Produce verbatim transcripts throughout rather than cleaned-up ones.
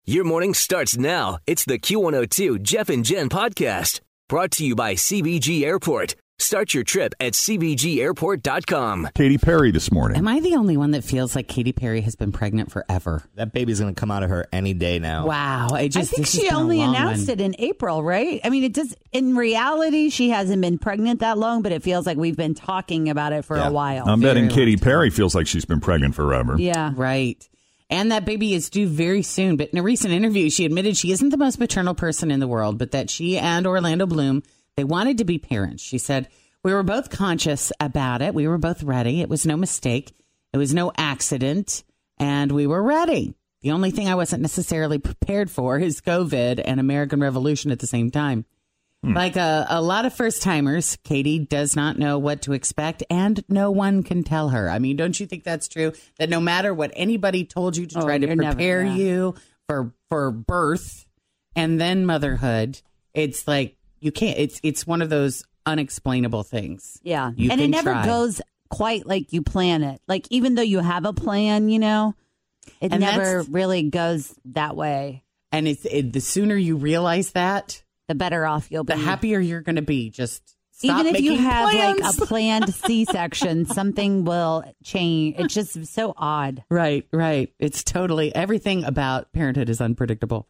Your morning starts now. It's the Q one oh two Jeff and Jen podcast, brought to you by C B G Airport. Start your trip at C B G airport dot com. Katy Perry this morning. Am I the only one that feels like Katy Perry has been pregnant forever? That baby's going to come out of her any day now. Wow. I, just, I think she only announced one. it in April, right? I mean, it does. In reality, she hasn't been pregnant that long, but it feels like we've been talking about it for yeah. a while. I'm Very betting Katy long Perry feels like she's been pregnant forever. Yeah. Right. And that baby is due very soon. But in a recent interview, she admitted she isn't the most maternal person in the world, but that she and Orlando Bloom, they wanted to be parents. She said, we were both conscious about it. We were both ready. It was no mistake. It was no accident. And we were ready. The only thing I wasn't necessarily prepared for is COVID and American Revolution at the same time. Hmm. Like a, a lot of first timers, Katy does not know what to expect, and no one can tell her. I mean, don't you think that's true? That no matter what anybody told you to oh, try to prepare never, yeah. you for for birth and then motherhood, it's like you can't. It's it's one of those unexplainable things. Yeah, you and it never try. goes quite like you plan it. Like even though you have a plan, you know, it and never really goes that way. And it's it, the sooner you realize that, the better off you'll be. The happier you're going to be. Just stop even if you have plans. like a planned C-section, something will change. It's just so odd. Right, right. It's totally everything about parenthood is unpredictable.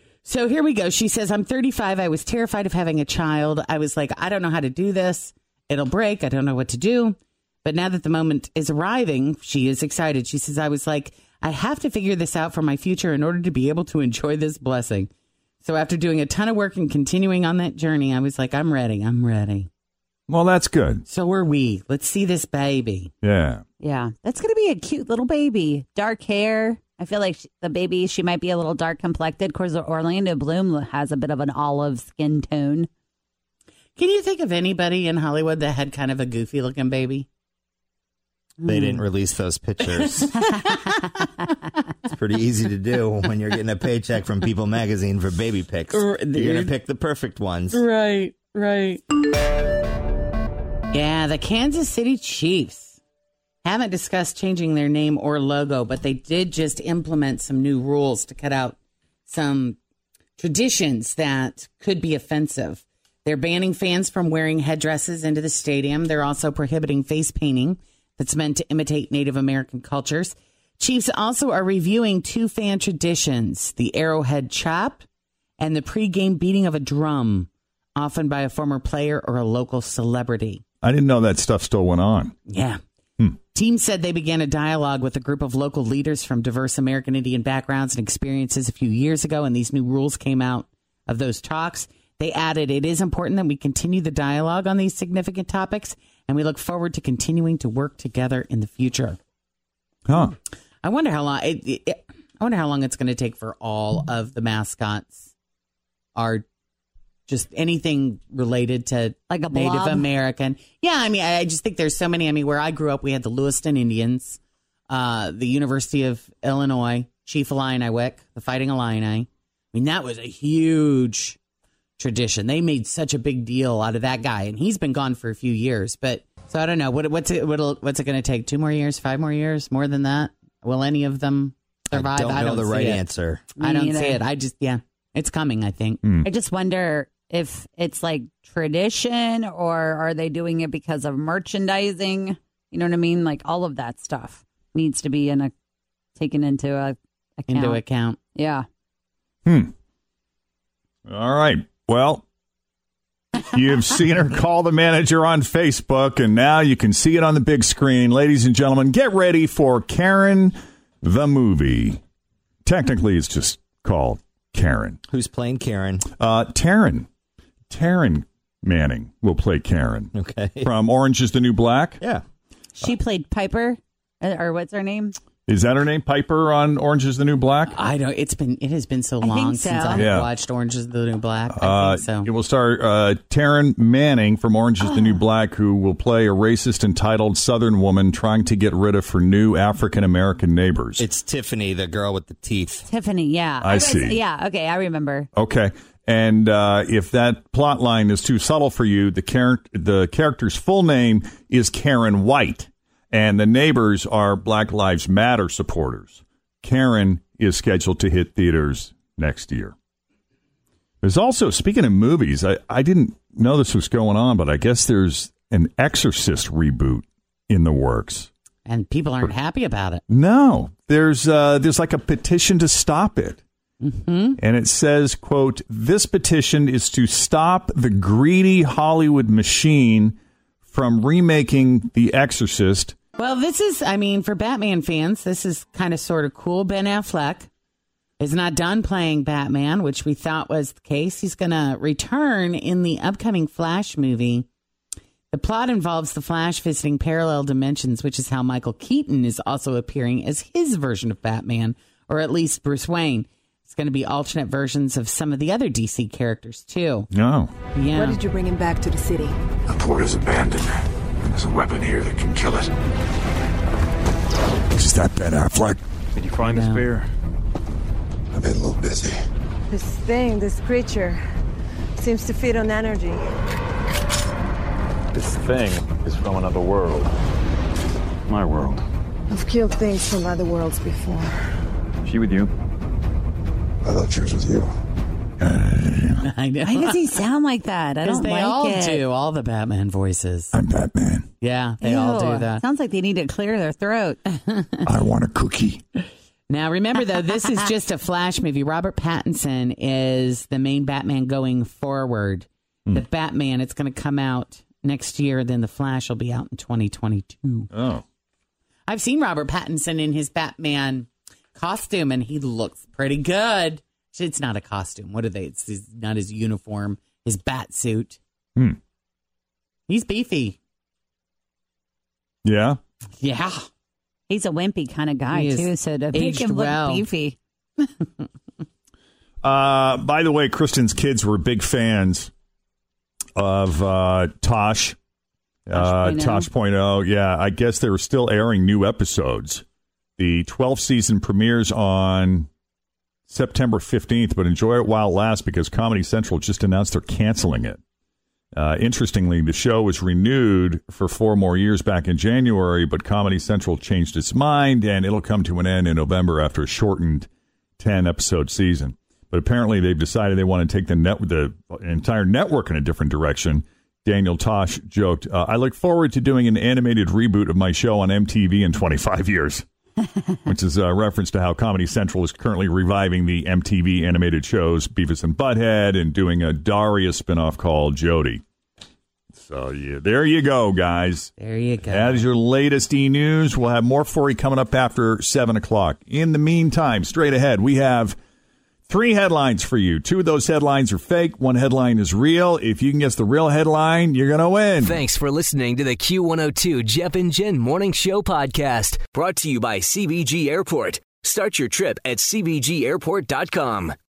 So here we go. She says, I'm thirty-five. I was terrified of having a child. I was like, I don't know how to do this. It'll break. I don't know what to do. But now that the moment is arriving, she is excited. She says, I was like, I have to figure this out for my future in order to be able to enjoy this blessing. So after doing a ton of work and continuing on that journey, I was like, I'm ready. I'm ready. Well, that's good. So are we. Let's see this baby. Yeah. Yeah. That's going to be a cute little baby. Dark hair. I feel like she, the baby, she might be a little dark complected. Of course, Orlando Bloom has a bit of an olive skin tone. Can you think of anybody in Hollywood that had kind of a goofy looking baby? They didn't release those pictures. It's pretty easy to do when you're getting a paycheck from People Magazine for baby pics. You're going to pick the perfect ones. Right, right. Yeah, the Kansas City Chiefs haven't discussed changing their name or logo, but they did just implement some new rules to cut out some traditions that could be offensive. They're banning fans from wearing headdresses into the stadium. They're also prohibiting face painting that's meant to imitate Native American cultures. Chiefs also are reviewing two fan traditions, the Arrowhead Chop and the pregame beating of a drum, often by a former player or a local celebrity. I didn't know that stuff still went on. Yeah. Hmm. Team said they began a dialogue with a group of local leaders from diverse American Indian backgrounds and experiences a few years ago, and these new rules came out of those talks. They added, it is important that we continue the dialogue on these significant topics, and we look forward to continuing to work together in the future. Huh. I wonder how long it, it, it, I wonder how long it's going to take for all of the mascots are just anything related to like a Native blob? American. Yeah, I mean, I just think there's so many. I mean, where I grew up, we had the Lewiston Indians, uh, the University of Illinois, Chief Illiniwek, the Fighting Illini. I mean, that was a huge tradition. They made such a big deal out of that guy, and he's been gone for a few years. But so I don't know. What, what's it? What'll, what's it going to take? Two more years? Five more years? More than that? Will any of them survive? I don't know I don't the see right it. answer. I don't Me see either. it. I just, yeah, it's coming, I think. Mm. I just wonder if it's like tradition or are they doing it because of merchandising? You know what I mean? Like all of that stuff needs to be in a taken into a account. Into account. Yeah. Hmm. All right. Well, you've seen her call the manager on Facebook, and now you can see it on the big screen. Ladies and gentlemen, get ready for Karen the movie. Technically, it's just called Karen. Who's playing Karen? Uh, Taryn. Taryn Manning will play Karen. Okay. From Orange is the New Black. Yeah. She played Piper, uh, or what's her name? Is that her name? Piper on Orange is the New Black? I don't. It's been. It has been so I think long so. since I Yeah. watched Orange is the New Black. I Uh, think so. It will star uh, Taryn Manning from Orange is the New Black, who will play a racist, entitled Southern woman trying to get rid of her new African-American neighbors. It's Tiffany, the girl with the teeth. Tiffany, yeah. I was- see. Yeah, okay, I remember. Okay. And uh, if that plot line is too subtle for you, the, char- the character's full name is Karen White, and the neighbors are Black Lives Matter supporters. Karen is scheduled to hit theaters next year. There's also, speaking of movies, I, I didn't know this was going on, but I guess there's an Exorcist reboot in the works. And people aren't happy about it. No, there's uh, there's like a petition to stop it. Mm-hmm. And it says, quote, this petition is to stop the greedy Hollywood machine from remaking The Exorcist. Well, this is, I mean, for Batman fans, this is kind of sort of cool. Ben Affleck is not done playing Batman, which we thought was the case. He's going to return in the upcoming Flash movie. The plot involves the Flash visiting parallel dimensions, which is how Michael Keaton is also appearing as his version of Batman, or at least Bruce Wayne. It's going to be alternate versions of some of the other D C characters, too. No. Yeah. What did you bring him back to the city? The port is abandoned. There's a weapon here that can kill it. Is that Ben Affleck? Did you find No. the spear? I've been a little busy. This thing, this creature, seems to feed on energy. This thing is from another world. My world. I've killed things from other worlds before. She with you? I thought she was with you. I know. Why does he sound like that? I Because don't they like all it. do, all the Batman voices. I'm Batman. Yeah, they all Ew. do that. Sounds like they need to clear their throat. I want a cookie. Now, remember, though, this is just a Flash movie. Robert Pattinson is the main Batman going forward. Hmm. The Batman, it's going to come out next year. Then the Flash will be out in twenty twenty-two. Oh. I've seen Robert Pattinson in his Batman costume, and he looks pretty good. It's not a costume. What are they? It's his, not his uniform, his bat suit. Hmm. He's beefy. Yeah? Yeah. He's a wimpy kind of guy, He is too, so to make aged him look well. beefy. Uh, by the way, Kristen's kids were big fans of uh, Tosh. Uh, Tosh point oh. Yeah, I guess they were still airing new episodes. The twelfth season premieres on September fifteenth, but enjoy it while it lasts because Comedy Central just announced they're canceling it. Uh, interestingly, the show was renewed for four more years back in January, but Comedy Central changed its mind, and it'll come to an end in November after a shortened ten-episode season. But apparently they've decided they want to take the net, the entire network in a different direction. Daniel Tosh joked, uh, I look forward to doing an animated reboot of my show on M T V in twenty-five years, which is a reference to how Comedy Central is currently reviving the M T V animated shows Beavis and Butthead and doing a Daria spinoff called Jody. So yeah, there you go, guys. There you go. That is your latest e-news. We'll have more for you coming up after seven o'clock. In the meantime, straight ahead, we have three headlines for you. Two of those headlines are fake. One headline is real. If you can guess the real headline, you're going to win. Thanks for listening to the Q one oh two Jeff and Jen Morning Show podcast, brought to you by C B G Airport. Start your trip at C B G airport dot com.